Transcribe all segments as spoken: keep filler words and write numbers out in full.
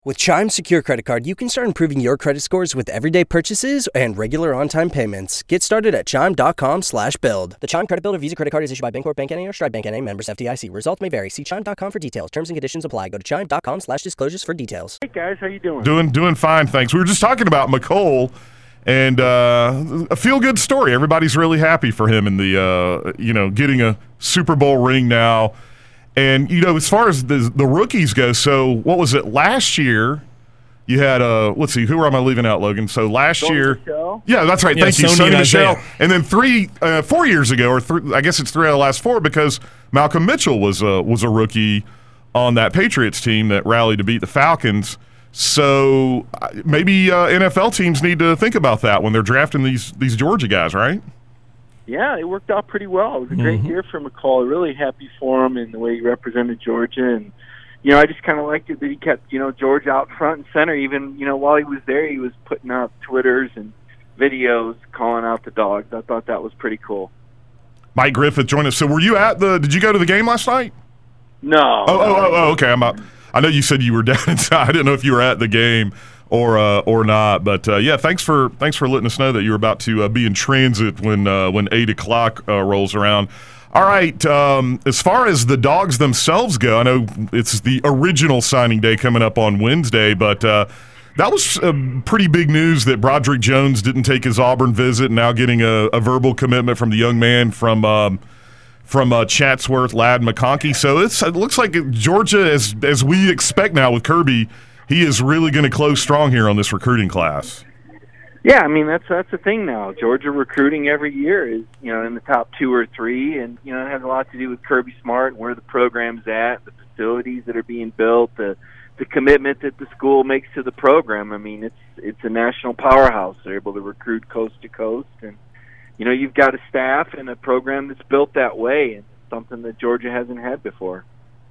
With Chime's secure credit card, you can start improving your credit scores with everyday purchases and regular on-time payments. Get started at chime.com slash build. The Chime Credit Builder Visa Credit Card is issued by Bancorp Bank N A or Stride Bank N A, members F D I C. Results may vary. See chime dot com for details. Terms and conditions apply. Go to chime.com slash disclosures for details. Hey, guys. How you doing? Doing doing fine, thanks. We were just talking about McCole, and uh, a feel-good story. Everybody's really happy for him in the, uh, you know, getting a Super Bowl ring now. And, you know, as far as the, the rookies go, so what was it, last year – you had, uh, let's see, who am I leaving out, Logan? So last Sony year. Michel? Yeah, that's right. Yeah, Thank you, Sony Sony Michel. Isaiah. And then three, uh, four years ago, or three, I guess it's three out of the last four, because Malcolm Mitchell was, uh, was a rookie on that Patriots team that rallied to beat the Falcons. So uh, maybe uh, N F L teams need to think about that when they're drafting these these Georgia guys, right? Yeah, it worked out pretty well. It was a great Mm-hmm. year for McCall. Really happy for him and the way he represented Georgia. And, you know, I just kind of liked it that he kept, you know, Georgia out front and center. Even, you know, while he was there, he was putting out Twitters and videos calling out the dogs. I thought that was pretty cool. Mike Griffith joined us. So were you at the – did you go to the game last night? No. Oh, oh, oh, oh okay. I'm out. I know you said you were down inside. I didn't know if you were at the game or uh, or not. But, uh, yeah, thanks for thanks for letting us know that you were about to uh, be in transit when, uh, when eight o'clock uh, rolls around. All right, um, as far as the dogs themselves go, I know it's the original signing day coming up on Wednesday, but uh, that was uh, pretty big news that Broderick Jones didn't take his Auburn visit, now getting a, a verbal commitment from the young man from um, from uh, Chatsworth, Ladd McConkey. So it's, it looks like Georgia, as, as we expect now with Kirby, he is really going to close strong here on this recruiting class. Yeah, I mean, that's that's the thing now. Georgia recruiting every year is, you know, in the top two or three, and, you know, it has a lot to do with Kirby Smart and where the program's at, the facilities that are being built, the the commitment that the school makes to the program. I mean, it's it's a national powerhouse. They're able to recruit coast to coast, and, you know, you've got a staff and a program that's built that way, and it's something that Georgia hasn't had before.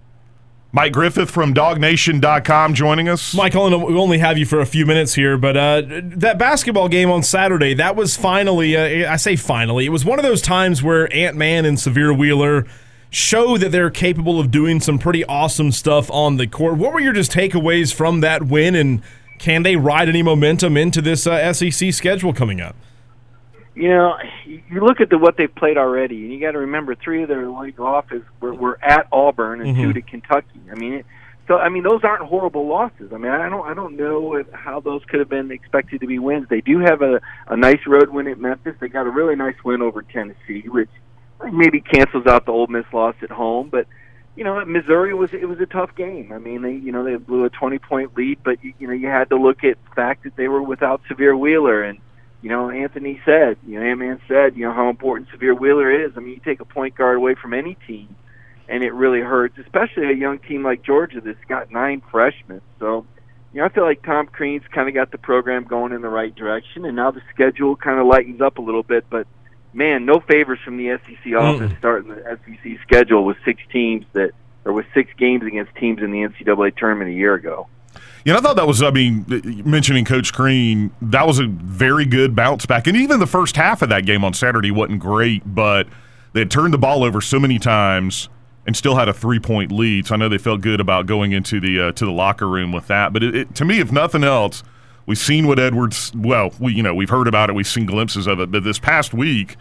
Mike Griffith from dog nation dot com joining us. Michael, we only have you for a few minutes here, but uh, that basketball game on Saturday, that was finally, uh, I say finally, it was one of those times where Ant-Man and Severe Wheeler show that they're capable of doing some pretty awesome stuff on the court. What were your just takeaways from that win, and can they ride any momentum into this uh, S E C schedule coming up? You know, you look at the what they've played already, and you got to remember three of their league losses were, were at Auburn and Mm-hmm. two to Kentucky. I mean, it, so I mean those aren't horrible losses. I mean, I don't I don't know if, how those could have been expected to be wins. They do have a a nice road win at Memphis. They got a really nice win over Tennessee, which maybe cancels out the Ole Miss loss at home. But you know, Missouri was it was a tough game. I mean, they you know they blew a twenty point lead, but you, you know you had to look at the fact that they were without Severe Wheeler. And you know, Anthony said, you know, Ant-Man said, you know, how important Severe Wheeler is. I mean, you take a point guard away from any team, and it really hurts, especially a young team like Georgia that's got nine freshmen. So, you know, I feel like Tom Crean's kind of got the program going in the right direction, and now the schedule kind of lightens up a little bit. But, man, no favors from the S E C office starting the S E C schedule with six teams that, or with six games against teams in the N C double A tournament a year ago. You know, I thought that was, I mean, mentioning Coach Crean, that was a very good bounce back. And even the first half of that game on Saturday wasn't great, but they had turned the ball over so many times and still had a three-point lead. So I know they felt good about going into the uh, to the locker room with that. But it, it, to me, if nothing else, we've seen what Edwards, well, we you know, we've heard about it, we've seen glimpses of it. But this past week,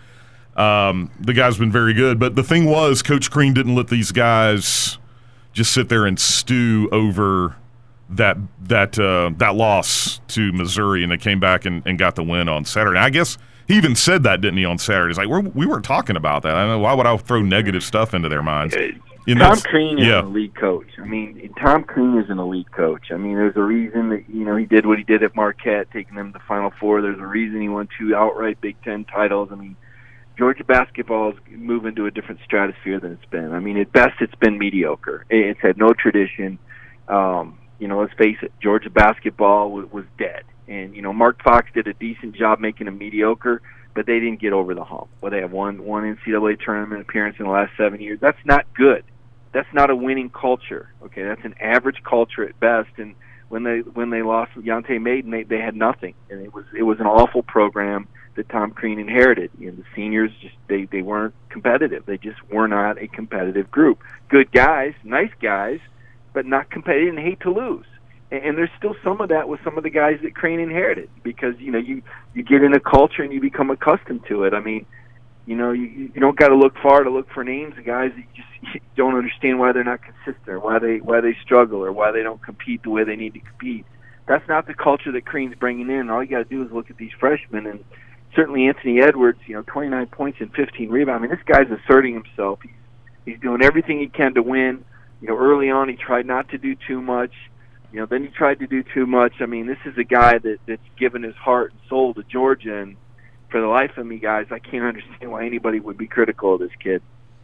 um, the guy's been very good. But the thing was, Coach Crean didn't let these guys just sit there and stew over – that that uh, that loss to Missouri, and they came back and, and got the win on Saturday. I guess he even said that, didn't he, on Saturday? He's like, We're, we weren't talking about that. I don't know, why would I throw negative stuff into their minds? You know, Tom Crean is yeah. an elite coach. I mean, Tom Crean is an elite coach. I mean, there's a reason that, you know, he did what he did at Marquette, taking them to the Final Four. There's a reason he won two outright Big Ten titles. I mean, Georgia basketball is moving to a different stratosphere than it's been. I mean, at best, it's been mediocre. It's had no tradition. Um, You know, let's face it, Georgia basketball was, was dead. And, you know, Mark Fox did a decent job making them mediocre, but they didn't get over the hump. Well, they have one, one N C double A tournament appearance in the last seven years. That's not good. That's not a winning culture, okay? That's an average culture at best. And when they when they lost Yante Maiden, they, they had nothing. And it was it was an awful program that Tom Crean inherited. You know, the seniors, just they, they weren't competitive. They just were not a competitive group. Good guys, nice guys, but not competitive and hate to lose. And, and there's still some of that with some of the guys that Crane inherited because, you know, you, you get in a culture and you become accustomed to it. I mean, you know, you, you don't got to look far to look for names of guys that you just you don't understand why they're not consistent or why they, why they struggle or why they don't compete the way they need to compete. That's not the culture that Crane's bringing in. All you got to do is look at these freshmen, and certainly Anthony Edwards, you know, twenty-nine points and fifteen rebounds. I mean, this guy's asserting himself. He's, he's doing everything he can to win. You know, early on he tried not to do too much. You know, then he tried to do too much. I mean, this is a guy that, that's given his heart and soul to Georgia, and for the life of me, guys, I can't understand why anybody would be critical of this kid.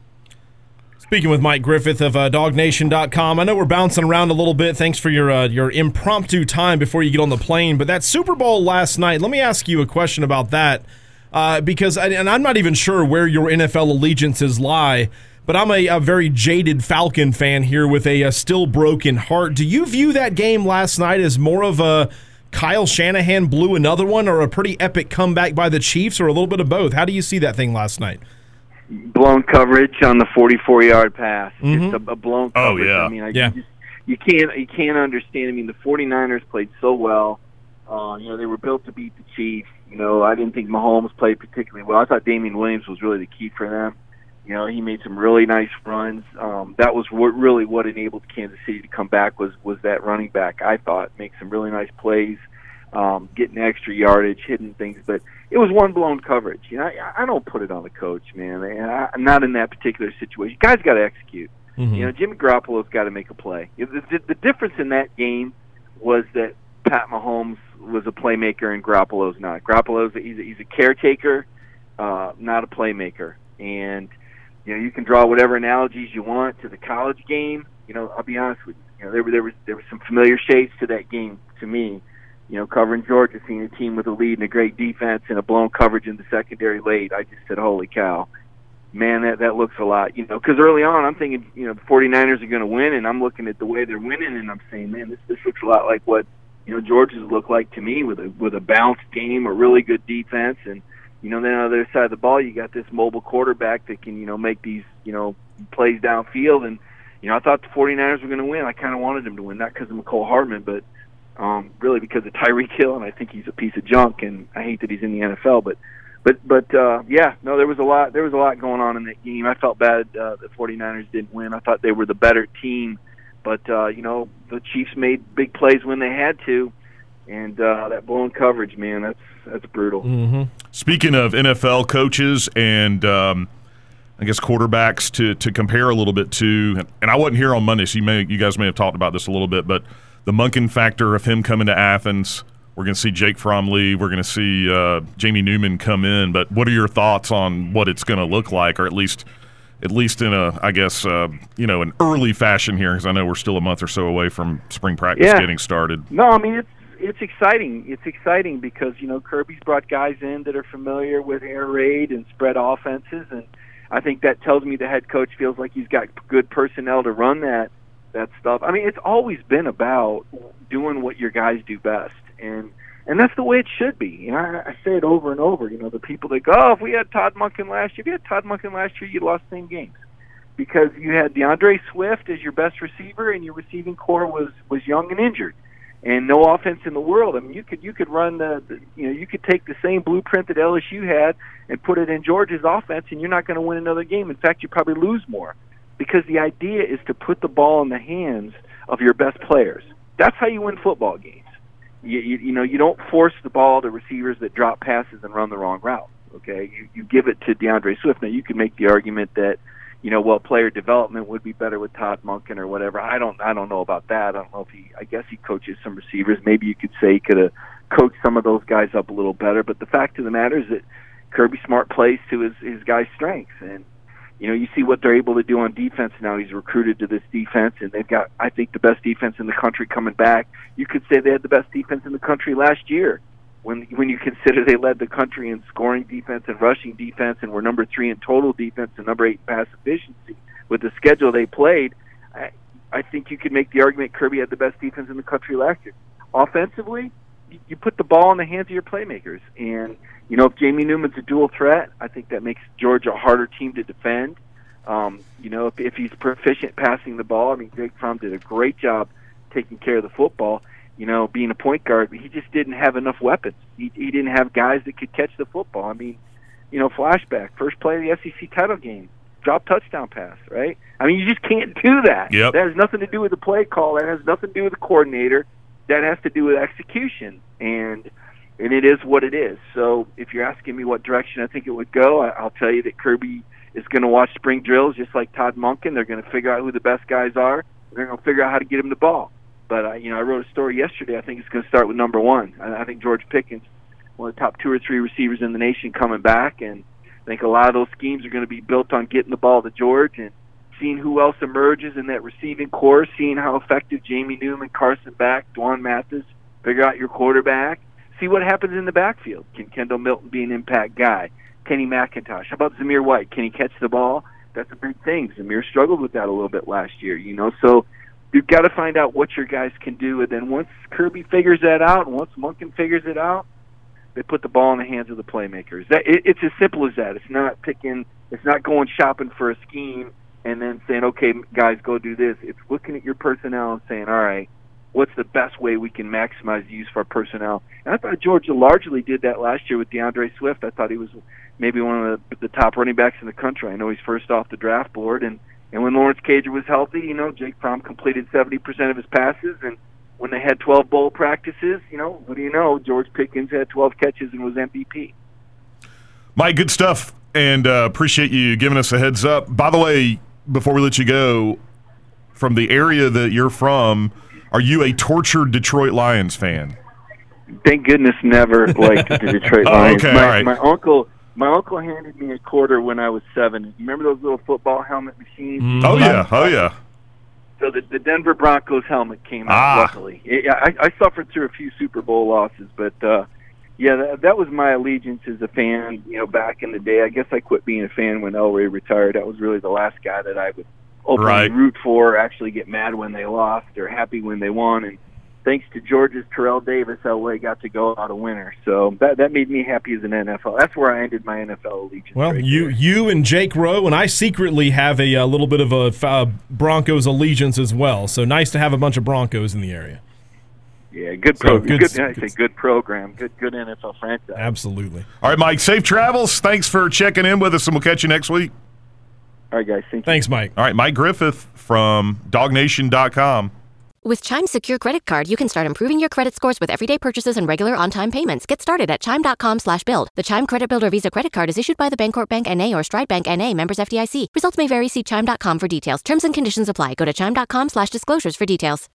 Speaking with Mike Griffith of uh, dog nation dot com, I know we're bouncing around a little bit. Thanks for your uh, your impromptu time before you get on the plane. But that Super Bowl last night, let me ask you a question about that. Uh, because, and I'm not even sure where your N F L allegiances lie, but I'm a, a very jaded Falcon fan here with a, a still broken heart. Do you view that game last night as more of a Kyle Shanahan blew another one or a pretty epic comeback by the Chiefs or a little bit of both? How do you see that thing last night? Blown coverage on the forty-four-yard pass. Mm-hmm. Just a, a blown Oh, coverage. yeah. I mean, I, Yeah. you, just, you can't you can't understand. I mean, the 49ers played so well. Uh, you know, they were built to beat the Chiefs. You know, I didn't think Mahomes played particularly well. I thought Damian Williams was really the key for them. You know, he made some really nice runs. Um, that was what, really what enabled Kansas City to come back was was that running back. I thought make some really nice plays. Um, getting extra yardage, hitting things, but it was one blown coverage. You know, I, I don't put it on the coach, man. I, I'm not in that particular situation. Guys got to execute. Mm-hmm. You know, Jimmy Garoppolo's got to make a play. The, the, the difference in that game was that Pat Mahomes was a playmaker and Garoppolo's not. Garoppolo's a, he's, a, he's a caretaker, uh, not a playmaker. And you know, you can draw whatever analogies you want to the college game. You know, I'll be honest with you. You know, there were there was there were some familiar shades to that game to me. You know, covering Georgia, seeing a team with a lead and a great defense and a blown coverage in the secondary late, I just said, holy cow. Man, that, that looks a lot. You know, because early on I'm thinking, you know, the 49ers are going to win, and I'm looking at the way they're winning, and I'm saying, man, this, this looks a lot like what, you know, Georgia's looked like to me with a with a balanced game, a really good defense, and, you know, then on the other side of the ball, you got this mobile quarterback that can, you know, make these, you know, plays downfield. And, you know, I thought the 49ers were going to win. I kind of wanted them to win, not because of McCole Hardman, but Um, really because of Tyreek Hill, and I think he's a piece of junk, and I hate that he's in the N F L. But, but, but uh, yeah, no, there was a lot. There was a lot going on in that game. I felt bad uh, the 49ers didn't win. I thought they were the better team, but uh, you know, the Chiefs made big plays when they had to, and uh, that blown coverage, man, that's that's brutal. Mm-hmm. Speaking of N F L coaches and um, I guess quarterbacks to to compare a little bit to, and I wasn't here on Monday, so you may you guys may have talked about this a little bit, but the Monken factor of him coming to Athens. We're going to see Jake Fromm leave. We're going to see uh, Jamie Newman come in. But what are your thoughts on what it's going to look like, or at least, at least in a, I guess, uh, you know, an early fashion here? Because I know we're still a month or so away from spring practice yeah. getting started. No, I mean it's it's exciting. It's exciting because you know Kirby's brought guys in that are familiar with air raid and spread offenses, and I think that tells me the head coach feels like he's got good personnel to run that. that stuff. I mean, it's always been about doing what your guys do best, and and that's the way it should be. You know, I, I say it over and over. You know, the people that go, oh, if we had Todd Monken last year, if you had Todd Monken last year, you'd lost the same games because you had DeAndre Swift as your best receiver, and your receiving core was was young and injured, and no offense in the world. I mean, you could you could run the, the you know you could take the same blueprint that L S U had and put it in Georgia's offense, and you're not going to win another game. In fact, you probably lose more. Because the idea is to put the ball in the hands of your best players. That's how you win football games. You, you, you know, you don't force the ball to receivers that drop passes and run the wrong route. Okay, you, you give it to DeAndre Swift. Now you can make the argument that, you know, well, player development would be better with Todd Monken or whatever. I don't, I don't know about that. I don't know if he. I guess he coaches some receivers. Maybe you could say he could have coached some of those guys up a little better. But the fact of the matter is that Kirby Smart plays to his his guys' strengths, and you know, you see what they're able to do on defense now. He's recruited to this defense, and they've got, I think, the best defense in the country coming back. You could say they had the best defense in the country last year when when you consider they led the country in scoring defense and rushing defense and were number three in total defense and number eight in pass efficiency. With the schedule they played, I, I think you could make the argument Kirby had the best defense in the country last year. Offensively, you, you put the ball in the hands of your playmakers, and you know, if Jamie Newman's a dual threat, I think that makes Georgia a harder team to defend. Um, you know, if, if he's proficient passing the ball, I mean, Jake Fromm did a great job taking care of the football. you know, being a point guard, he just didn't have enough weapons. He, he didn't have guys that could catch the football. I mean, you know, flashback, first play of the S E C title game, drop touchdown pass, right? I mean, you just can't do that. Yep. That has nothing to do with the play call. That has nothing to do with the coordinator. That has to do with execution, and and it is what it is. So if you're asking me what direction I think it would go, I, I'll tell you that Kirby is going to watch spring drills just like Todd Monken. They're going to figure out who the best guys are. They're going to figure out how to get him the ball. But, uh, you know, I wrote a story yesterday. I think it's going to start with number one. I, I think George Pickens, one of the top two or three receivers in the nation, coming back. And I think a lot of those schemes are going to be built on getting the ball to George and seeing who else emerges in that receiving core, seeing how effective Jamie Newman, Carson Beck, Dwan Mathis, figure out your quarterback. See what happens in the backfield. Can Kendall Milton be an impact guy? Kenny McIntosh. How about Zamir White? Can he catch the ball? That's a big thing. Zamir struggled with that a little bit last year, you know. So you've got to find out what your guys can do. And then once Kirby figures that out, and once Monken figures it out, they put the ball in the hands of the playmakers. That it, It's as simple as that. It's not picking. It's not going shopping for a scheme and then saying, okay, guys, go do this. It's looking at your personnel and saying, all right, what's the best way we can maximize the use of our personnel? And I thought Georgia largely did that last year with DeAndre Swift. I thought he was maybe one of the, the top running backs in the country. I know he's first off the draft board. And, and when Lawrence Cager was healthy, you know, Jake Fromm completed seventy percent of his passes. And when they had twelve bowl practices, you know, what do you know? George Pickens had twelve catches and was M V P. Mike, good stuff, and uh, appreciate you giving us a heads up. By the way, before we let you go, from the area that you're from, are you a tortured Detroit Lions fan? Thank goodness, never liked the Detroit Lions. Oh, okay, my, all right. my uncle, my uncle handed me a quarter when I was seven. You remember those little football helmet machines? Mm. Oh yeah, oh yeah. So the, the Denver Broncos helmet came out. Ah. Luckily, it, I, I suffered through a few Super Bowl losses, but uh, yeah, that, that was my allegiance as a fan. You know, back in the day, I guess I quit being a fan when Elway retired. That was really the last guy that I would openly Right. root for, actually get mad when they lost or happy when they won. And thanks to Georgia's Terrell Davis, Elway got to go out a winner. So that that made me happy as an N F L. That's where I ended my N F L allegiance. Well, right you there. you and Jake Rowe, and I secretly have a, a little bit of a uh, Broncos allegiance as well. So nice to have a bunch of Broncos in the area. Yeah, good So, program. good- Good, I good- say good program. Good good N F L franchise. Absolutely. All right, Mike, safe travels. Thanks for checking in with us, and we'll catch you next week. All right, guys. Thank you. Thanks, Mike. All right, Mike Griffith from dog nation dot com. With Chime's secure credit card, you can start improving your credit scores with everyday purchases and regular on-time payments. Get started at chime dot com slash build. The Chime Credit Builder Visa Credit Card is issued by the Bancorp Bank N A or Stride Bank N A, members F D I C. Results may vary. See chime dot com for details. Terms and conditions apply. Go to chime dot com slash disclosures for details.